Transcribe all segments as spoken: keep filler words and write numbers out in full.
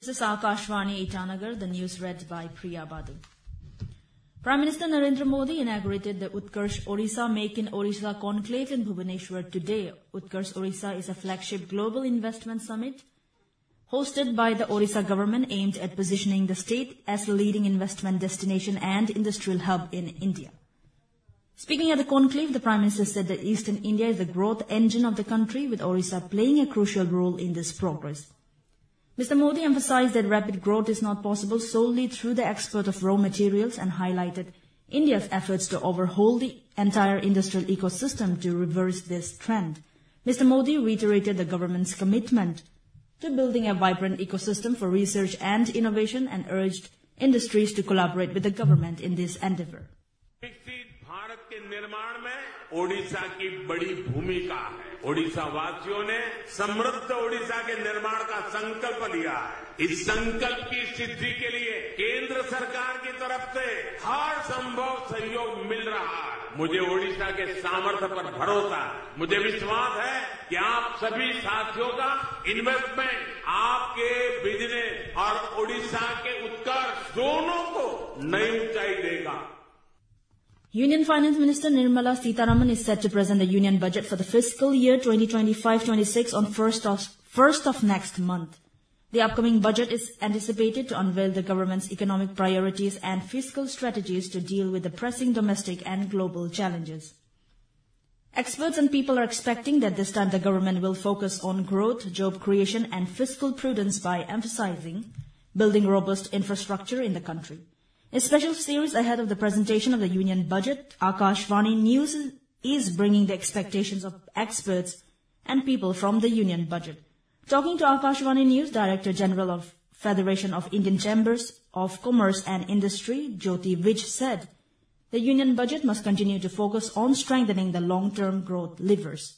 This is Akashvani Itanagar, the news read by Priya Badu. Prime Minister Narendra Modi inaugurated the Utkarsh Orissa Make in Orissa conclave in Bhubaneswar today. Utkarsh Orissa is a flagship global investment summit hosted by the Orissa government aimed at positioning the state as a leading investment destination and industrial hub in India. Speaking at the conclave, the Prime Minister said that Eastern India is the growth engine of the country, with Orissa playing a crucial role in this progress. Mister Modi emphasized that rapid growth is not possible solely through the export of raw materials and highlighted India's efforts to overhaul the entire industrial ecosystem to reverse this trend. Mister Modi reiterated the government's commitment to building a vibrant ecosystem for research and innovation and urged industries to collaborate with the government in this endeavor. Bharat के निर्माण में ओडिशा की बड़ी भूमिका है। ओडिशा वासियों ने समृद्ध ओडिशा के निर्माण का संकल्प लिया है। इस संकल्प की सिद्धि के लिए केंद्र सरकार की तरफ से हर संभव सहयोग मिल रहा है। मुझे ओडिशा के सामर्थ्य पर भरोसा है। मुझे विश्वास है कि आप सभी साथियों का इन्वेस्टमेंट आपके बिजनेस और ओडिशा के उत्कर्ष दोनों को नई ऊंचाई देगा। Union Finance Minister Nirmala Sitharaman is set to present the Union Budget for the fiscal year twenty twenty-five twenty-six on first of, first of next month. The upcoming budget is anticipated to unveil the government's economic priorities and fiscal strategies to deal with the pressing domestic and global challenges. Experts and people are expecting that this time the government will focus on growth, job creation and fiscal prudence by emphasizing building robust infrastructure in the country. A special series ahead of the presentation of the Union Budget, Akashvani News is bringing the expectations of experts and people from the Union Budget. Talking to Akashvani News, Director General of Federation of Indian Chambers of Commerce and Industry, Jyoti Vij, said the Union Budget must continue to focus on strengthening the long-term growth levers.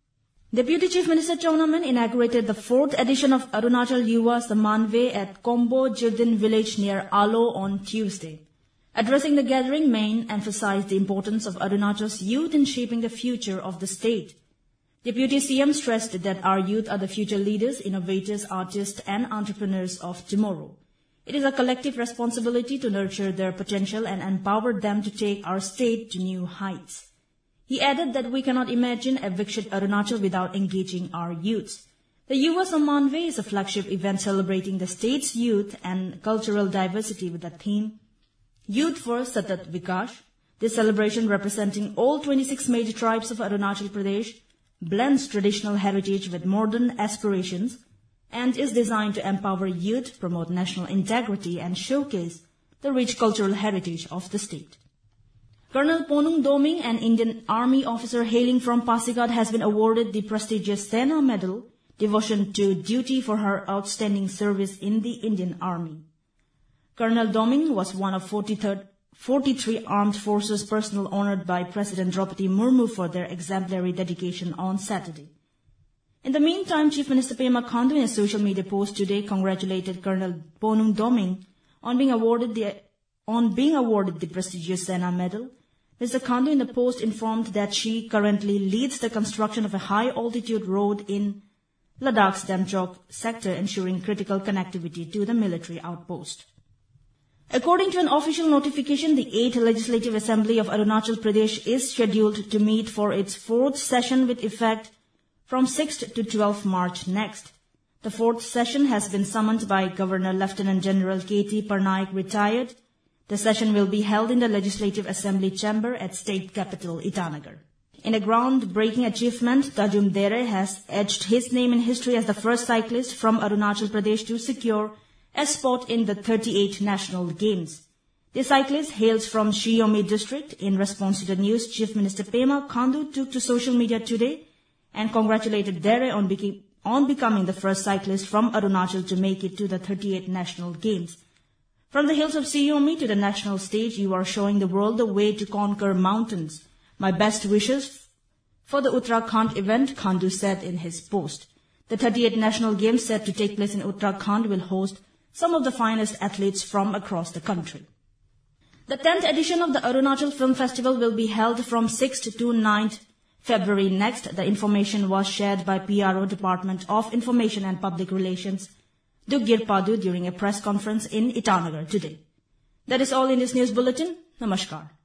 Deputy Chief Minister Chownaman inaugurated the fourth edition of Arunachal Yuva Samanvay at Kombo Jirdin village near Alo on Tuesday. Addressing the gathering, Main emphasized the importance of Arunachal's youth in shaping the future of the state. Deputy C M stressed that our youth are the future leaders, innovators, artists and entrepreneurs of tomorrow. It is a collective responsibility to nurture their potential and empower them to take our state to new heights. He added that we cannot imagine a Viksit Arunachal without engaging our youths. The Yuva Samanvay is a flagship event celebrating the state's youth and cultural diversity with the theme Youth for Satat Vikash. This celebration, representing all twenty-six major tribes of Arunachal Pradesh, blends traditional heritage with modern aspirations and is designed to empower youth, promote national integrity and showcase the rich cultural heritage of the state. Colonel Ponung Doming, an Indian Army officer hailing from Pasighat, has been awarded the prestigious Sena Medal, Devotion to Duty, for her outstanding service in the Indian Army. Colonel Doming was one of forty-three armed forces personnel honored by President Draupadi Murmu for their exemplary dedication on Saturday. In the meantime, Chief Minister Pema Khandu, in a social media post today, congratulated Colonel Ponung Doming on being awarded the on being awarded the prestigious Sena Medal. Mister Khandu in the post informed that she currently leads the construction of a high-altitude road in Ladakh's Damchok sector, ensuring critical connectivity to the military outpost. According to an official notification, the eighth Legislative Assembly of Arunachal Pradesh is scheduled to meet for its fourth session with effect from sixth to twelfth March next. The fourth session has been summoned by Governor Lieutenant General K T Parnaik, retired. The session will be held in the Legislative Assembly chamber at state capital Itanagar. In a groundbreaking achievement, Tajum Dere has etched his name in history as the first cyclist from Arunachal Pradesh to secure a spot in the thirty-eighth National Games. The cyclist hails from Shiomi district. In response to the news, Chief Minister Pema Khandu took to social media today and congratulated Dere on, beca- on becoming the first cyclist from Arunachal to make it to the thirty-eighth National Games. From the hills of Shiomi to the national stage, you are showing the world the way to conquer mountains. My best wishes for the Uttarakhand event, Khandu said in his post. The thirty-eighth National Games, set to take place in Uttarakhand, will host some of the finest athletes from across the country. The tenth edition of the Arunachal Film Festival will be held from sixth to ninth February next. The information was shared by P R O Department of Information and Public Relations, Duggir Padu during a press conference in Itanagar today. That is all in this news bulletin. Namaskar.